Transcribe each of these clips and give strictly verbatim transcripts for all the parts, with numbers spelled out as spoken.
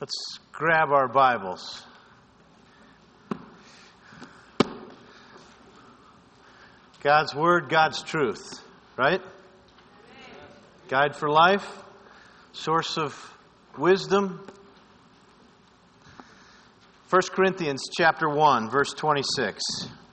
Let's grab our Bibles. God's Word, God's truth, right? Guide for life, source of wisdom. First Corinthians chapter one, verse twenty-six.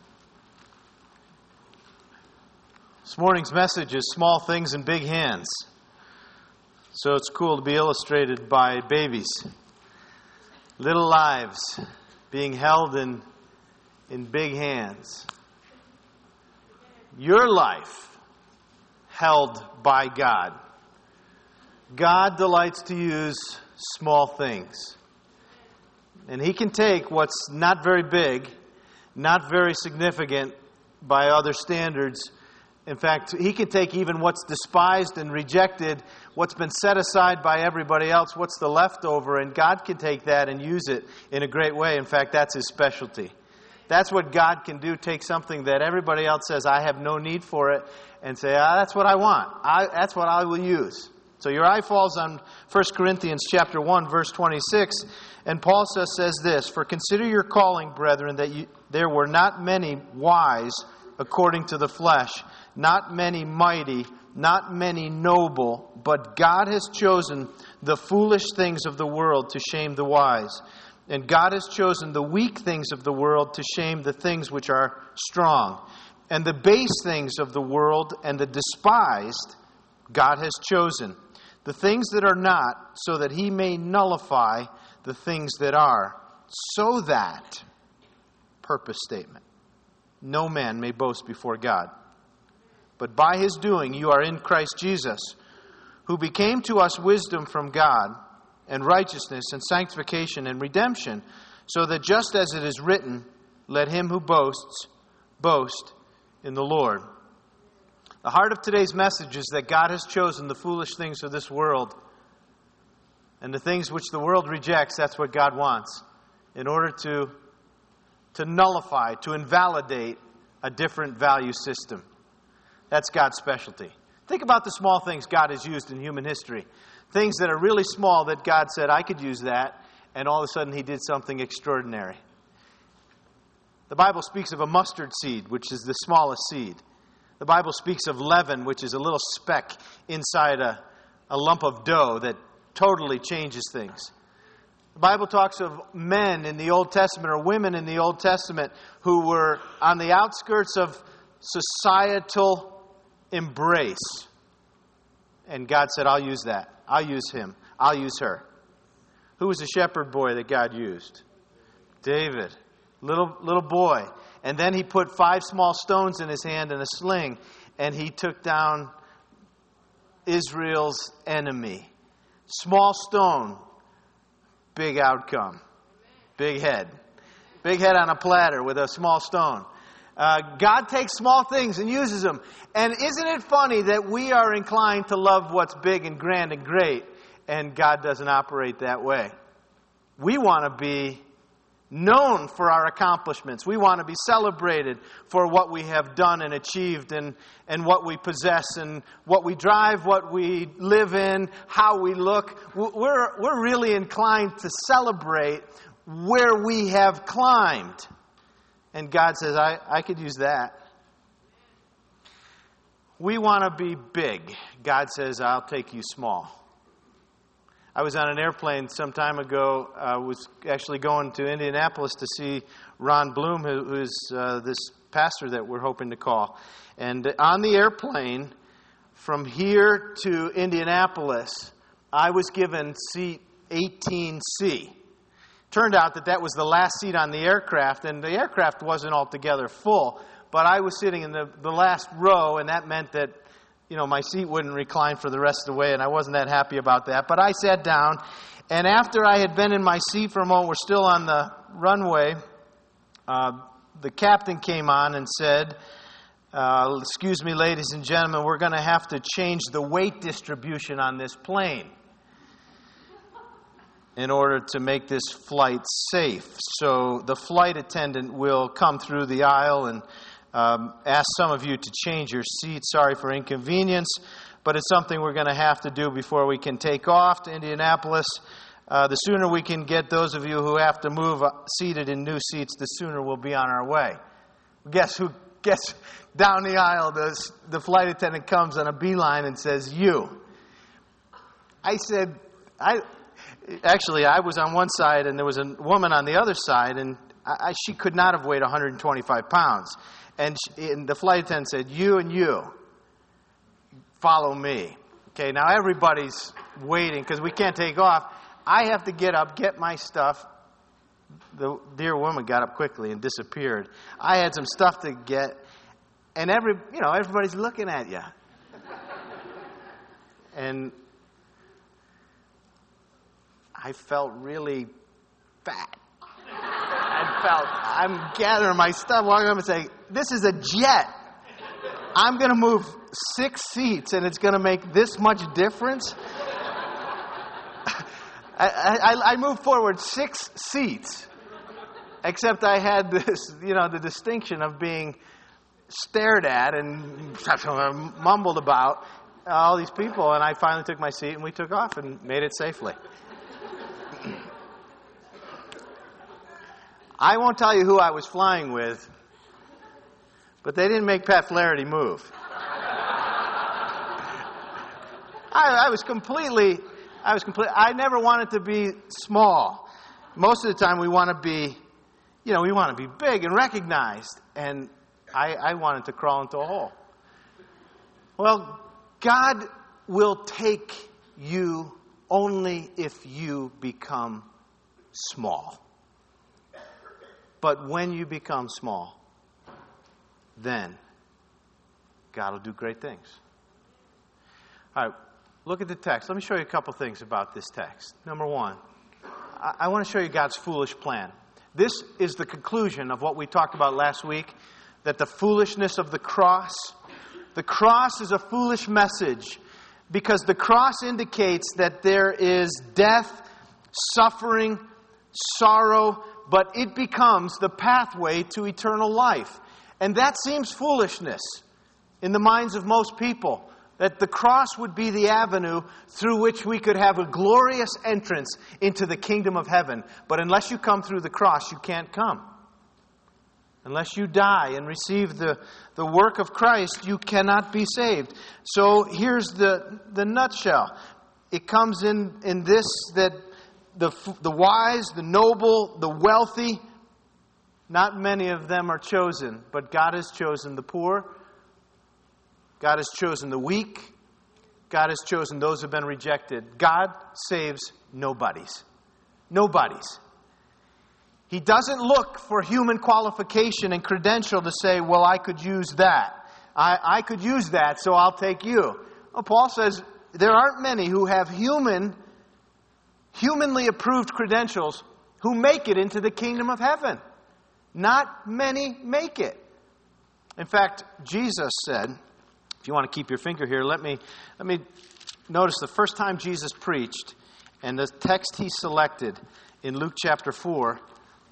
This morning's message is small things in big hands. So it's cool to be illustrated by babies. Little lives being held in, in big hands. Your life held by God. God delights to use small things. And He can take what's not very big, not very significant by other standards. In fact, He can take even what's despised and rejected, what's been set aside by everybody else, what's the leftover, and God can take that and use it in a great way. In fact, that's His specialty. That's what God can do, take something that everybody else says, I have no need for it, and say, ah, that's what I want. I, that's what I will use. So your eye falls on First Corinthians chapter one, verse twenty-six, and Paul says, says this, For consider your calling, brethren, that you, there were not many wise according to the flesh, not many mighty, not many noble, but God has chosen the foolish things of the world to shame the wise. And God has chosen the weak things of the world to shame the things which are strong. And the base things of the world and the despised God has chosen. The things that are not, so that He may nullify the things that are. So that, purpose statement, no man may boast before God. But by His doing you are in Christ Jesus, who became to us wisdom from God, and righteousness, and sanctification, and redemption, so that just as it is written, let him who boasts, boast in the Lord. The heart of today's message is that God has chosen the foolish things of this world, and the things which the world rejects, that's what God wants, in order to, to nullify, to invalidate a different value system. That's God's specialty. Think about the small things God has used in human history. Things that are really small that God said, I could use that, and all of a sudden He did something extraordinary. The Bible speaks of a mustard seed, which is the smallest seed. The Bible speaks of leaven, which is a little speck inside a, a lump of dough that totally changes things. The Bible talks of men in the Old Testament or women in the Old Testament who were on the outskirts of societal embrace. And God said, I'll use that. I'll use him. I'll use her. Who was the shepherd boy that God used? David. Little little boy. And then he put five small stones in his hand and a sling, and he took down Israel's enemy. Small stone, big outcome. Big head. Big head on a platter with a small stone. Uh, God takes small things and uses them. And isn't it funny that we are inclined to love what's big and grand and great, and God doesn't operate that way? We want to be known for our accomplishments. We want to be celebrated for what we have done and achieved, and, and what we possess, and what we drive, what we live in, how we look. We're, we're really inclined to celebrate where we have climbed. And God says, I, I could use that. We want to be big. God says, I'll take you small. I was on an airplane some time ago. I was actually going to Indianapolis to see Ron Bloom, who is uh, this pastor that we're hoping to call. And on the airplane, from here to Indianapolis, I was given seat eighteen C. Turned out that that was the last seat on the aircraft, and the aircraft wasn't altogether full, but I was sitting in the, the last row, and that meant that, you know, my seat wouldn't recline for the rest of the way, and I wasn't that happy about that. But I sat down, and after I had been in my seat for a moment, we're still on the runway, uh, the captain came on and said, uh, excuse me, ladies and gentlemen, we're going to have to change the weight distribution on this plane in order to make this flight safe. So the flight attendant will come through the aisle and um, ask some of you to change your seat. Sorry for inconvenience, but it's something we're going to have to do before we can take off to Indianapolis. Uh, the sooner we can get those of you who have to move uh, seated in new seats, the sooner we'll be on our way. Guess who gets down the aisle? The, the flight attendant comes on a beeline and says, "You." I said, I actually, I was on one side and there was a woman on the other side, and I, she could not have weighed one hundred twenty-five pounds. And, she, and the flight attendant said, "You and you, follow me." Okay, now everybody's waiting because we can't take off. I have to get up, get my stuff. The dear woman got up quickly and disappeared. I had some stuff to get, and every you know everybody's looking at you. And I felt really fat. I felt, I'm gathering my stuff, walking up and saying, "This is a jet. I'm going to move six seats and it's going to make this much difference?" I, I, I moved forward six seats, except I had this, you know, the distinction of being stared at and mumbled about all these people, and I finally took my seat and we took off and made it safely. I won't tell you who I was flying with, but they didn't make Pat Flaherty move. I, I was completely, I was complete. I never wanted to be small. Most of the time, we want to be, you know, we want to be big and recognized, and I, I wanted to crawl into a hole. Well, God will take you only if you become small. But when you become small, then God will do great things. All right, look at the text. Let me show you a couple things about this text. Number one, I, I want to show you God's foolish plan. This is the conclusion of what we talked about last week, that the foolishness of the cross. The cross is a foolish message because the cross indicates that there is death, suffering, sorrow, but it becomes the pathway to eternal life. And that seems foolishness in the minds of most people, that the cross would be the avenue through which we could have a glorious entrance into the kingdom of heaven. But unless you come through the cross, you can't come. Unless you die and receive the, the work of Christ, you cannot be saved. So here's the, the nutshell. It comes in, in this, that the, the wise, the noble, the wealthy, not many of them are chosen, but God has chosen the poor. God has chosen the weak. God has chosen those who have been rejected. God saves nobodies. Nobodies. He doesn't look for human qualification and credential to say, well, I could use that. I, I could use that, so I'll take you. Well, Paul says there aren't many who have human, humanly approved credentials who make it into the kingdom of heaven. Not many make it. In fact, Jesus said, if you want to keep your finger here, let me let me notice the first time Jesus preached, and the text he selected in Luke chapter four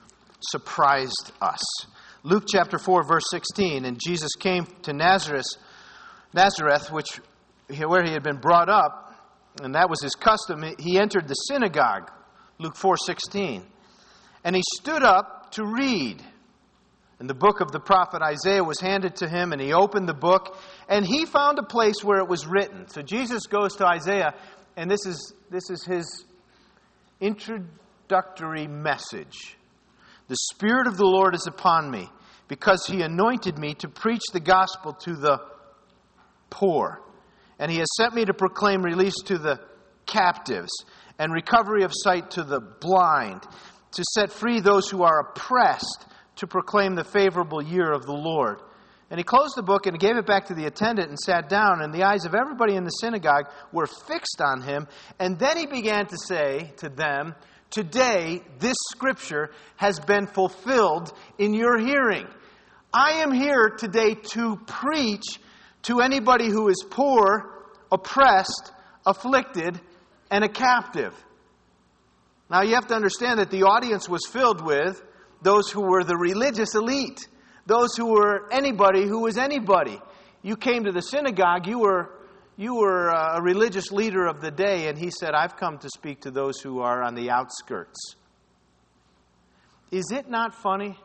surprised us. Luke chapter four, verse sixteen, and Jesus came to Nazareth, Nazareth, which where he had been brought up, and that was his custom. He entered the synagogue, Luke four sixteen, and he stood up to read. And the book of the prophet Isaiah was handed to him, and he opened the book, and he found a place where it was written. So Jesus goes to Isaiah, and this is this is his introductory message. The Spirit of the Lord is upon me, because he anointed me to preach the gospel to the poor. And he has sent me to proclaim release to the captives, and recovery of sight to the blind, to set free those who are oppressed, to proclaim the favorable year of the Lord. And he closed the book and gave it back to the attendant and sat down, and the eyes of everybody in the synagogue were fixed on him. And then he began to say to them, today this scripture has been fulfilled in your hearing. I am here today to preach to anybody who is poor, oppressed, afflicted, and a captive. Now you have to understand that the audience was filled with those who were the religious elite, those who were anybody who was anybody. You came to the synagogue, you were you were a religious leader of the day, and he said, I've come to speak to those who are on the outskirts. Is it not funny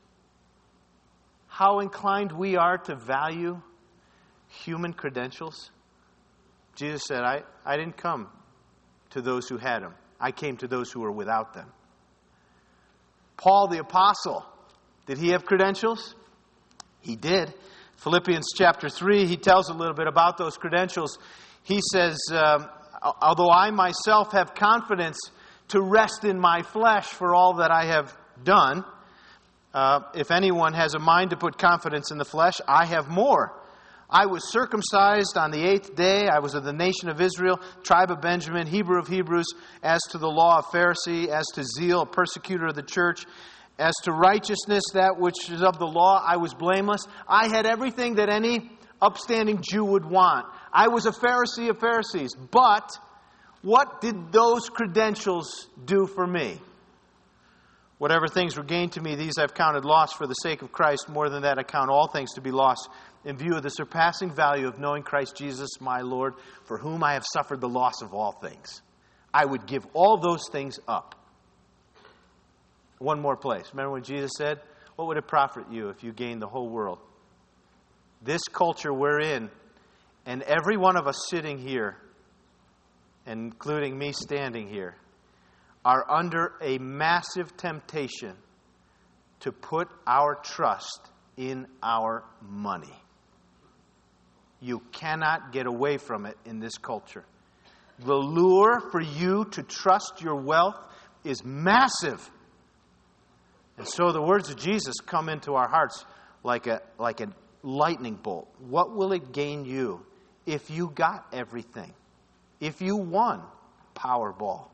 how inclined we are to value human credentials? Jesus said, I, I didn't come to those who had them. I came to those who were without them. Paul the Apostle, did he have credentials? He did. Philippians chapter three, he tells a little bit about those credentials. He says, um, although I myself have confidence to rest in my flesh for all that I have done, uh, if anyone has a mind to put confidence in the flesh, I have more. I was circumcised on the eighth day. I was of the nation of Israel, tribe of Benjamin, Hebrew of Hebrews, as to the law, a Pharisee, as to zeal, a persecutor of the church, as to righteousness, that which is of the law, I was blameless. I had everything that any upstanding Jew would want. I was a Pharisee of Pharisees. But what did those credentials do for me? Whatever things were gained to me, these I've counted loss for the sake of Christ. More than that, I count all things to be lost in view of the surpassing value of knowing Christ Jesus, my Lord, for whom I have suffered the loss of all things. I would give all those things up. One more place. Remember when Jesus said, what would it profit you if you gained the whole world? This culture we're in, and every one of us sitting here, including me standing here, are under a massive temptation to put our trust in our money. You cannot get away from it in this culture. The lure for you to trust your wealth is massive. And so the words of Jesus come into our hearts like a like a lightning bolt. What will it gain you if you got everything? If you won Powerball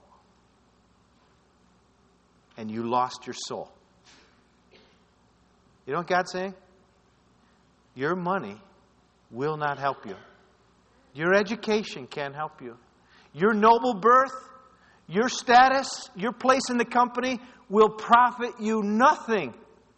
and you lost your soul? You know what God's saying? Your money will not help you. Your education can't help you. Your noble birth, your status, your place in the company will profit you nothing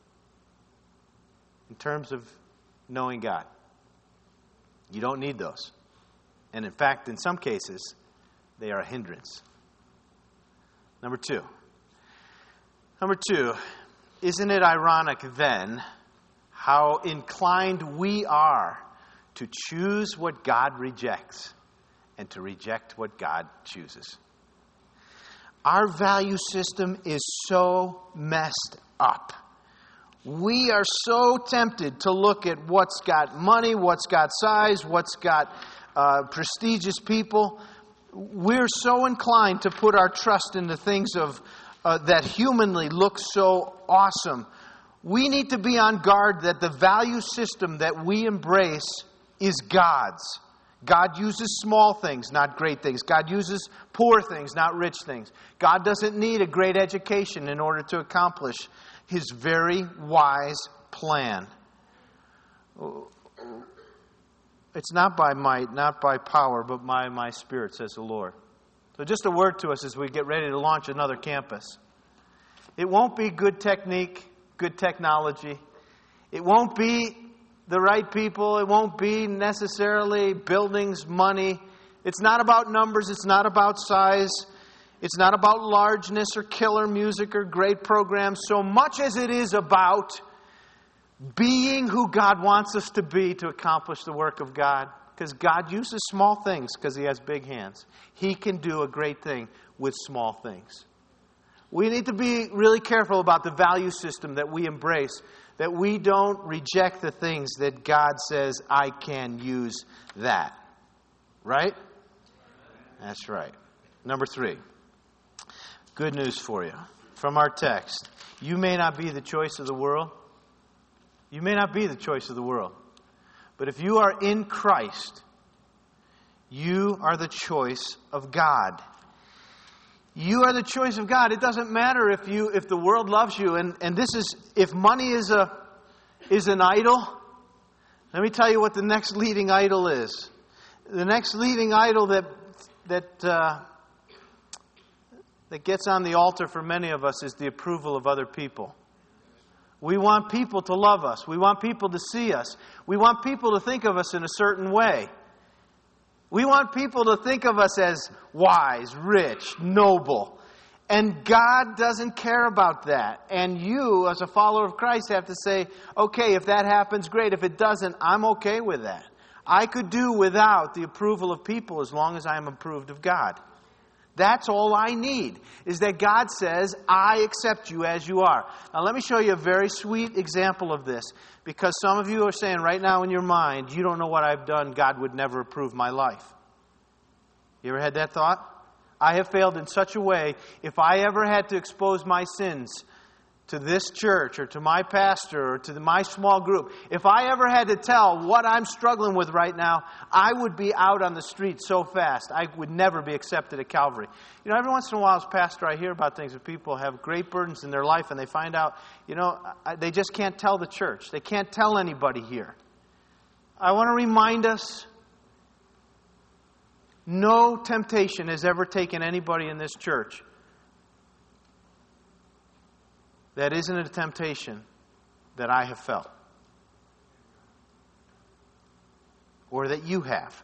in terms of knowing God. You don't need those. And in fact, in some cases, they are a hindrance. Number two. Number two, isn't it ironic then how inclined we are to choose what God rejects and to reject what God chooses? Our value system is so messed up. We are so tempted to look at what's got money, what's got size, what's got uh, prestigious people. We're so inclined to put our trust in the things of uh, that humanly look so awesome. We need to be on guard that the value system that we embrace is God's. God uses small things, not great things. God uses poor things, not rich things. God doesn't need a great education in order to accomplish His very wise plan. It's not by might, not by power, but by my Spirit, says the Lord. So just a word to us as we get ready to launch another campus. It won't be good technique, good technology. It won't be the right people. It won't be necessarily buildings, money. It's not about numbers. It's not about size. It's not about largeness or killer music or great programs so much as it is about being who God wants us to be to accomplish the work of God. Because God uses small things because He has big hands. He can do a great thing with small things. We need to be really careful about the value system that we embrace, that we don't reject the things that God says, I can use that. Right? That's right. Number three. Good news for you. From our text. You may not be the choice of the world. You may not be the choice of the world. But if you are in Christ, you are the choice of God. You are the choice of God. It doesn't matter if you if the world loves you. And, and this is, if money is a is an idol, let me tell you what the next leading idol is. The next leading idol that that uh, that gets on the altar for many of us is the approval of other people. We want people to love us. We want people to see us. We want people to think of us in a certain way. We want people to think of us as wise, rich, noble. And God doesn't care about that. And you, as a follower of Christ, have to say, okay, if that happens, great. If it doesn't, I'm okay with that. I could do without the approval of people as long as I am approved of God. That's all I need, is that God says, I accept you as you are. Now let me show you a very sweet example of this, because some of you are saying right now in your mind, you don't know what I've done, God would never approve my life. You ever had that thought? I have failed in such a way, if I ever had to expose my sins to this church or to my pastor or to the, my small group, if I ever had to tell what I'm struggling with right now, I would be out on the street so fast. I would never be accepted at Calvary. You know, every once in a while as pastor, I hear about things that people have great burdens in their life and they find out, you know, they just can't tell the church. They can't tell anybody here. I want to remind us, no temptation has ever taken anybody in this church that isn't a temptation that I have felt. Or that you have.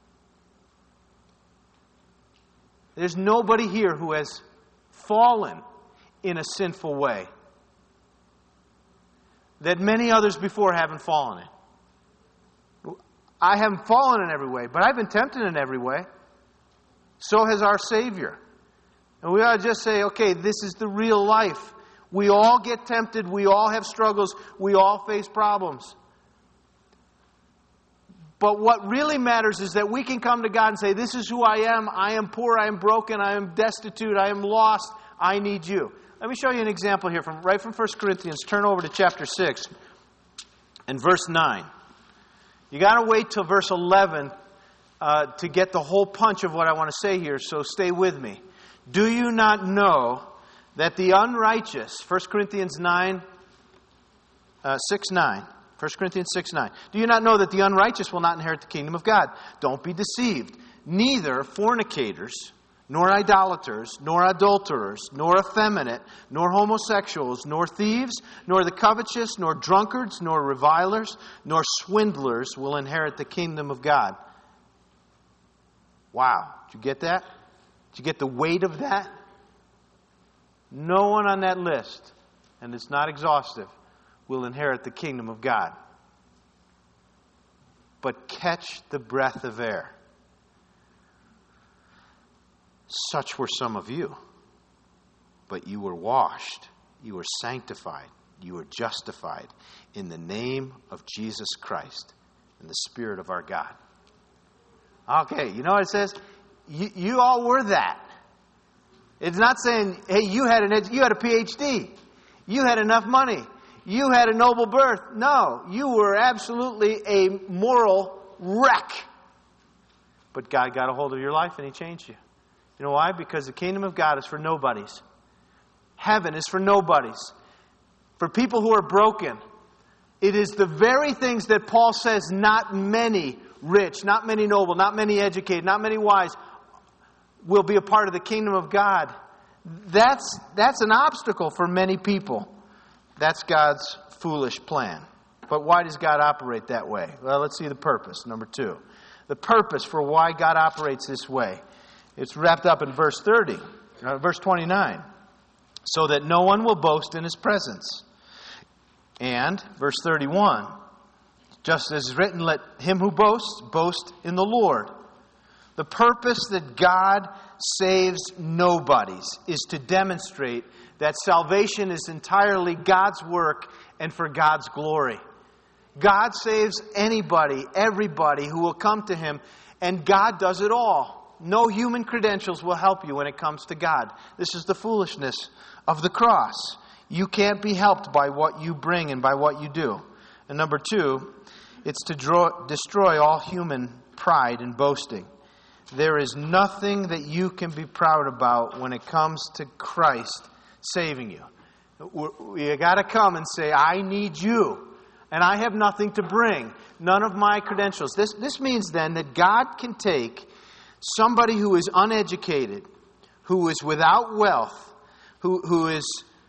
There's nobody here who has fallen in a sinful way that many others before haven't fallen in. I haven't fallen in every way, but I've been tempted in every way. So has our Savior. And we ought to just say, okay, this is the real life. We all get tempted. We all have struggles. We all face problems. But what really matters is that we can come to God and say, this is who I am. I am poor. I am broken. I am destitute. I am lost. I need you. Let me show you an example here from right from First Corinthians. Turn over to chapter six and verse nine. You got to wait till verse eleven uh, to get the whole punch of what I want to say here, so stay with me. Do you not know that the unrighteous, First Corinthians nine, uh, six, nine. First Corinthians six, nine. Do you not know that the unrighteous will not inherit the kingdom of God? Don't be deceived. Neither fornicators, nor idolaters, nor adulterers, nor effeminate, nor homosexuals, nor thieves, nor the covetous, nor drunkards, nor revilers, nor swindlers will inherit the kingdom of God. Wow. Did you get that? Did you get the weight of that? No one on that list, and it's not exhaustive, will inherit the kingdom of God. But catch the breath of air. Such were some of you. But you were washed, you were sanctified, you were justified in the name of Jesus Christ and the Spirit of our God. Okay, you know what it says? You, you all were that. It's not saying, hey, you had an ed- you had a P H D. You had enough money. You had a noble birth. No, you were absolutely a moral wreck. But God got a hold of your life and He changed you. You know why? Because the kingdom of God is for nobodies. Heaven is for nobodies. For people who are broken. It is the very things that Paul says not many rich, not many noble, not many educated, not many wise will be a part of the kingdom of God. That's, that's an obstacle for many people. That's God's foolish plan. But why does God operate that way? Well, let's see the purpose. Number two. The purpose for why God operates this way. It's wrapped up in verse thirty, uh, verse twenty-nine. So that no one will boast in His presence. And, verse thirty-one. Just as is written, let him who boasts, boast in the Lord. The purpose that God saves nobodies is to demonstrate that salvation is entirely God's work and for God's glory. God saves anybody, everybody who will come to Him, and God does it all. No human credentials will help you when it comes to God. This is the foolishness of the cross. You can't be helped by what you bring and by what you do. And number two, it's to draw, destroy all human pride and boasting. There is nothing that you can be proud about when it comes to Christ saving you. You got to come and say, I need you. And I have nothing to bring. None of my credentials. This, this means then that God can take somebody who is uneducated, who is without wealth, who, who is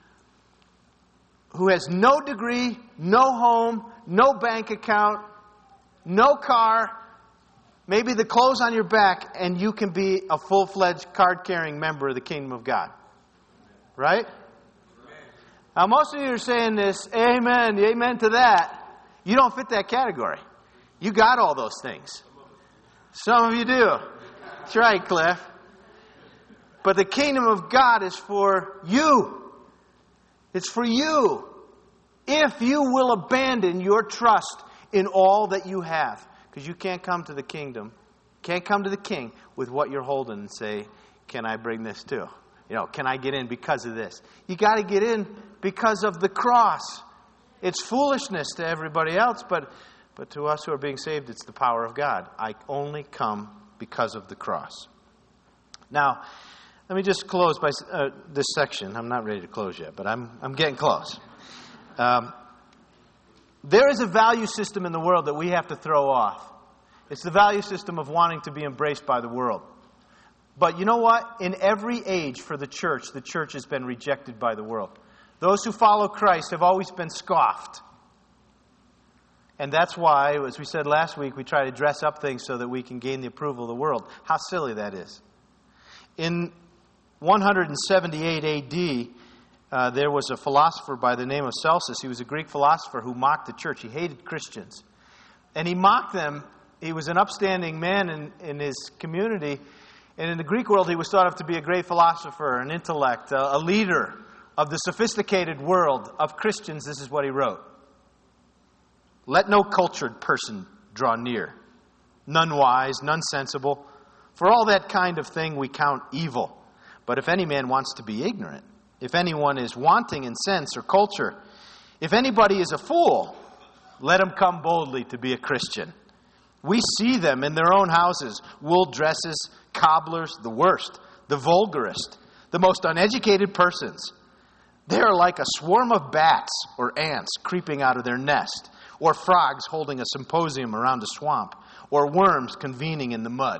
who has no degree, no home, no bank account, no car, maybe the clothes on your back, and you can be a full-fledged card-carrying member of the kingdom of God. Right? Now, most of you are saying this, amen, amen to that. You don't fit that category. You got all those things. Some of you do. That's right, Cliff. But the kingdom of God is for you. It's for you. If you will abandon your trust in all that you have. Because you can't come to the kingdom, can't come to the king with what you're holding and say, can I bring this too? You know, can I get in because of this? You got to get in because of the cross. It's foolishness to everybody else, but, but to us who are being saved, it's the power of God. I only come because of the cross. Now, let me just close by uh, this section. I'm not ready to close yet, but I'm I'm getting close. Um, there is a value system in the world that we have to throw off. It's the value system of wanting to be embraced by the world. But you know what? In every age for the church, the church has been rejected by the world. Those who follow Christ have always been scoffed. And that's why, as we said last week, we try to dress up things so that we can gain the approval of the world. How silly that is. In one seventy-eight A D, uh, there was a philosopher by the name of Celsus. He was a Greek philosopher who mocked the church. He hated Christians. And he mocked them. He was an upstanding man in, in his community. And in the Greek world, he was thought of to be a great philosopher, an intellect, a, a leader of the sophisticated world of Christians. This is what he wrote. Let no cultured person draw near, none wise, none sensible. For all that kind of thing we count evil. But if any man wants to be ignorant, if anyone is wanting in sense or culture, if anybody is a fool, let him come boldly to be a Christian. We see them in their own houses, wool dresses, cobblers, the worst, the vulgarest, the most uneducated persons. They are like a swarm of bats or ants creeping out of their nest, or frogs holding a symposium around a swamp, or worms convening in the mud.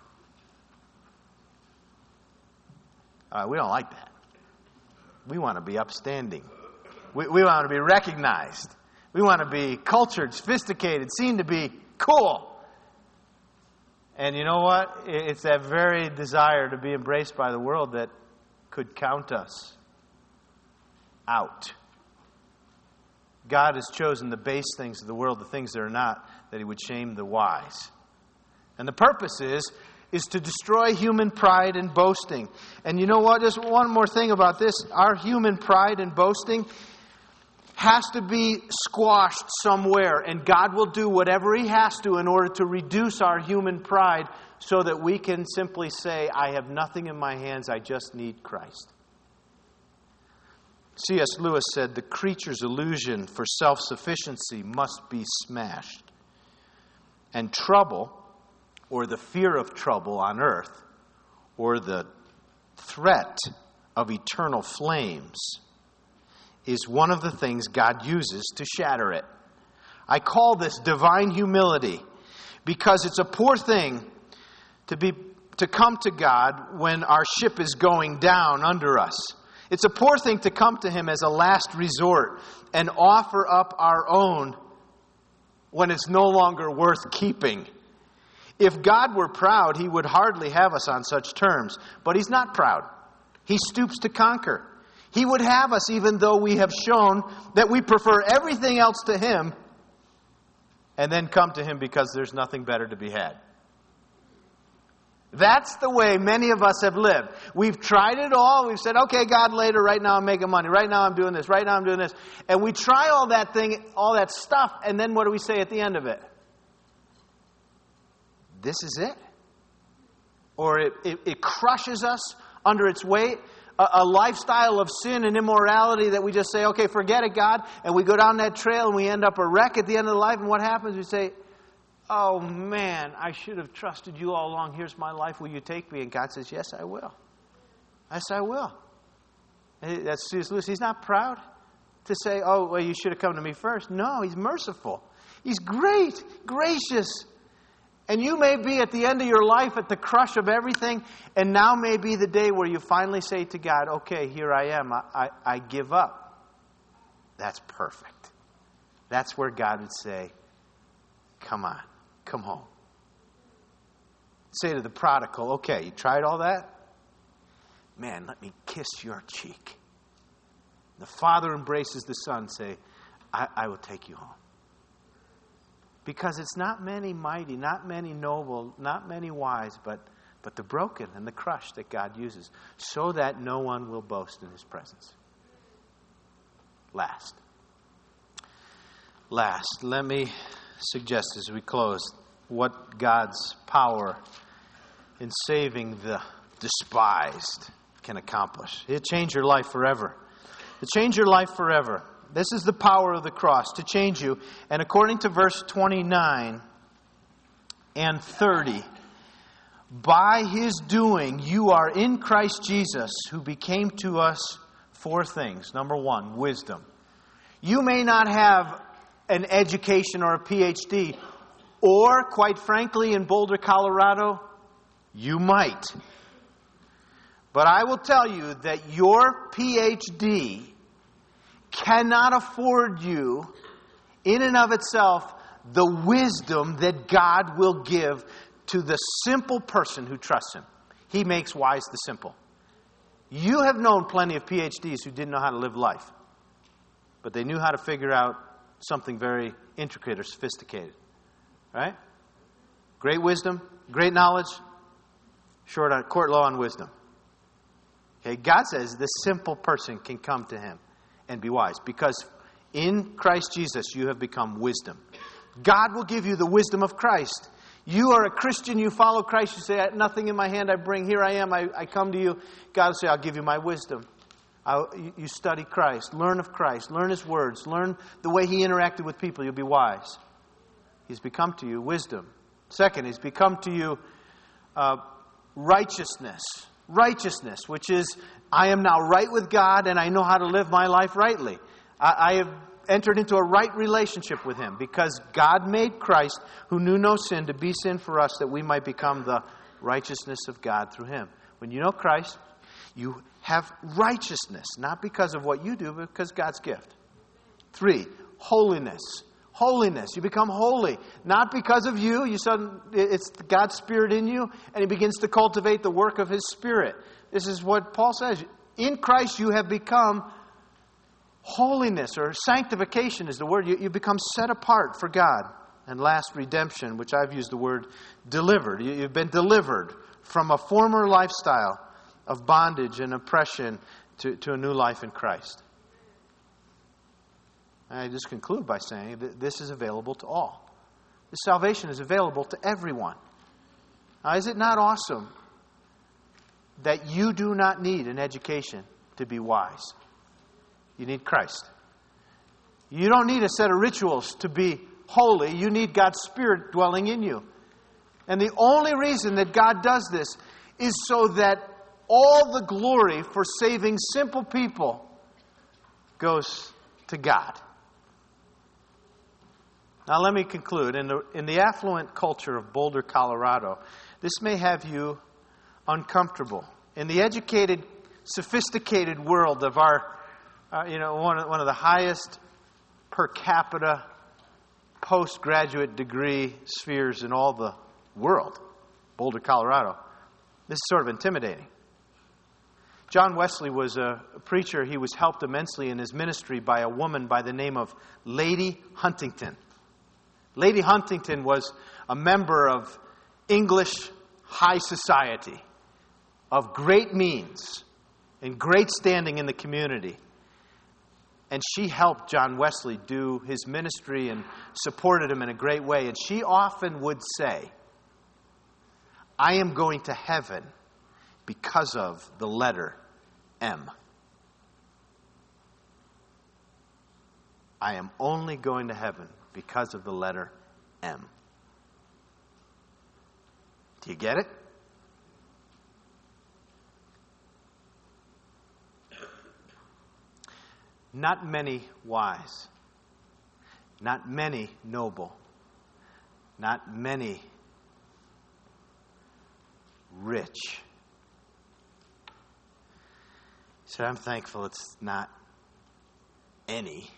Uh, we don't like that. We want to be upstanding. We, we want to be recognized. We want to be cultured, sophisticated, seen to be cool. And you know what? It's that very desire to be embraced by the world that could count us out. God has chosen the base things of the world, the things that are not, that He would shame the wise. And the purpose is, is to destroy human pride and boasting. And you know what? Just one more thing about this. Our human pride and boasting has to be squashed somewhere. And God will do whatever He has to in order to reduce our human pride so that we can simply say, I have nothing in my hands, I just need Christ. C S Lewis said, the creature's illusion for self-sufficiency must be smashed. And trouble, or the fear of trouble on earth, or the threat of eternal flames, is one of the things God uses to shatter it. I call this divine humility because it's a poor thing to be to come to God when our ship is going down under us. It's a poor thing to come to Him as a last resort and offer up our own when it's no longer worth keeping. If God were proud, He would hardly have us on such terms. But He's not proud. He stoops to conquer. He would have us even though we have shown that we prefer everything else to Him, and then come to Him because there's nothing better to be had. That's the way many of us have lived. We've tried it all. We've said, okay, God, later, right now I'm making money. Right now I'm doing this. Right now I'm doing this. And we try all that thing, all that stuff, and then what do we say at the end of it? This is it? Or it, it, it crushes us under its weight. A, a lifestyle of sin and immorality that we just say, okay, forget it, God. And we go down that trail and we end up a wreck at the end of the life. And what happens? We say, oh man, I should have trusted you all along. Here's my life. Will you take me? And God says, yes, I will. Yes, I will. That's C S Lewis. He's not proud to say, oh, well, you should have come to me first. No, He's merciful. He's great, gracious. And you may be at the end of your life at the crush of everything. And now may be the day where you finally say to God, okay, here I am. I, I, I give up. That's perfect. That's where God would say, come on. Come home. say to the prodigal, okay, you tried all that? Man, let me kiss your cheek. The father embraces the son, say, I, I will take you home. Because it's not many mighty, not many noble, not many wise, but, but the broken and the crushed that God uses, so that no one will boast in his presence. Last. Last, let me suggest as we close what God's power in saving the despised can accomplish. It'll change your life forever. It'll change your life forever. This is the power of the cross to change you. And according to verse twenty-nine and thirty, by his doing, you are in Christ Jesus, who became to us four things. Number one, wisdom. You may not have an education or a P H D, or, quite frankly, in Boulder, Colorado, you might. But I will tell you that your P H D cannot afford you, in and of itself, the wisdom that God will give to the simple person who trusts Him. He makes wise the simple. You have known plenty of P H Ds who didn't know how to live life, but they knew how to figure out something very intricate or sophisticated. Right? Great wisdom, great knowledge, short on court law on wisdom. Okay, God says the simple person can come to Him and be wise, because in Christ Jesus you have become wisdom. God will give you the wisdom of Christ. You are a Christian, you follow Christ, you say, nothing in my hand I bring, here I am, I, I come to you. God will say, I'll give you my wisdom. I'll, you, you study Christ, learn of Christ, learn His words, learn the way He interacted with people, you'll be wise. He's become to you wisdom. Second, He's become to you uh, righteousness. Righteousness, which is, I am now right with God and I know how to live my life rightly. I, I have entered into a right relationship with Him because God made Christ, who knew no sin, to be sin for us, that we might become the righteousness of God through Him. When you know Christ, you have righteousness, not because of what you do, but because God's gift. Three, holiness. Holiness. You become holy. Not because of you. You suddenly, it's God's Spirit in you, and He begins to cultivate the work of His Spirit. This is what Paul says. In Christ you have become holiness, or sanctification is the word. You, you become set apart for God. And last, redemption, which I've used the word delivered. You, you've been delivered from a former lifestyle of bondage and oppression to, to a new life in Christ. I just conclude by saying that this is available to all. This salvation is available to everyone. Now, is it not awesome that you do not need an education to be wise? You need Christ. You don't need a set of rituals to be holy. You need God's Spirit dwelling in you. And the only reason that God does this is so that all the glory for saving simple people goes to God. Now let me conclude. In the, in the affluent culture of Boulder, Colorado, this may have you uncomfortable. In the educated, sophisticated world of our, uh, you know, one of, one of the highest per capita postgraduate degree spheres in all the world, Boulder, Colorado, this is sort of intimidating. John Wesley was a preacher. He was helped immensely in his ministry by a woman by the name of Lady Huntington. Lady Huntington was a member of English high society, of great means and great standing in the community. And she helped John Wesley do his ministry and supported him in a great way. And she often would say, I am going to heaven because of the letter M. I am only going to heaven because of the letter M. Do you get it? Not many wise, not many noble, not many rich. He said, I'm thankful it's not any.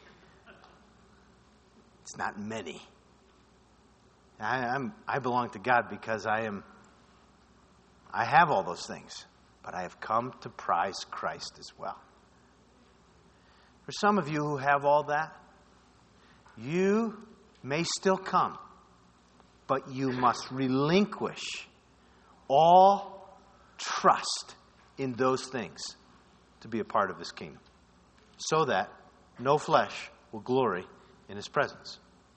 It's not many. I, I'm, I belong to God because I am I have all those things, but I have come to prize Christ as well. For some of you who have all that, you may still come, but you must relinquish all trust in those things to be a part of His kingdom, so that no flesh will glory in His presence.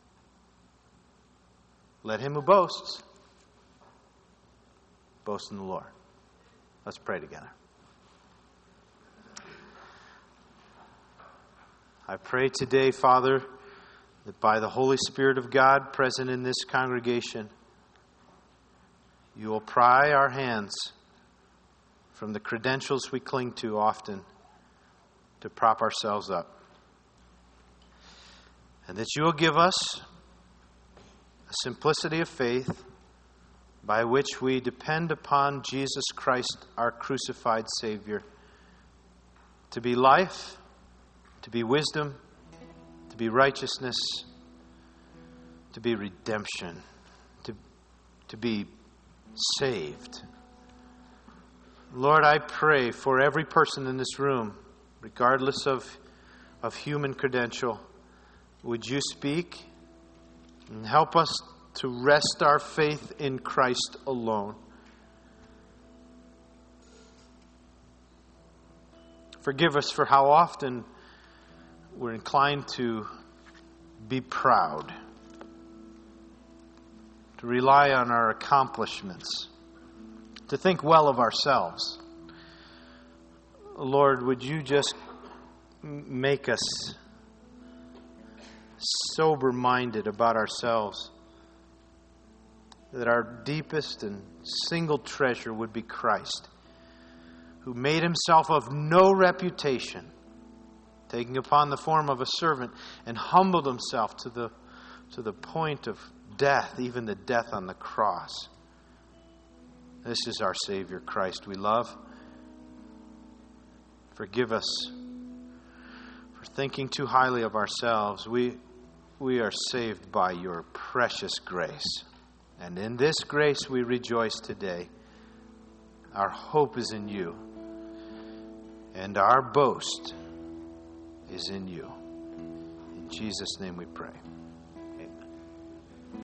Let him who boasts boast in the Lord. Let's pray together. I pray today, Father, that by the Holy Spirit of God present in this congregation, you will pry our hands from the credentials we cling to often to prop ourselves up. And that you will give us a simplicity of faith by which we depend upon Jesus Christ, our crucified Savior, to be life, to be wisdom, to be righteousness, to be redemption, to, to be saved. Lord, I pray for every person in this room, regardless of, of human credential, would you speak and help us to rest our faith in Christ alone. Forgive us for how often we're inclined to be proud, to rely on our accomplishments, to think well of ourselves. Lord, would you just make us sober-minded about ourselves, that our deepest and single treasure would be Christ, who made himself of no reputation, taking upon the form of a servant, and humbled himself to the, to the point of death, even the death on the cross. This is our Savior, Christ, we love. Forgive us for thinking too highly of ourselves. We, we are saved by your precious grace. And in this grace we rejoice today. Our hope is in you. And our boast is in you. In Jesus' name we pray.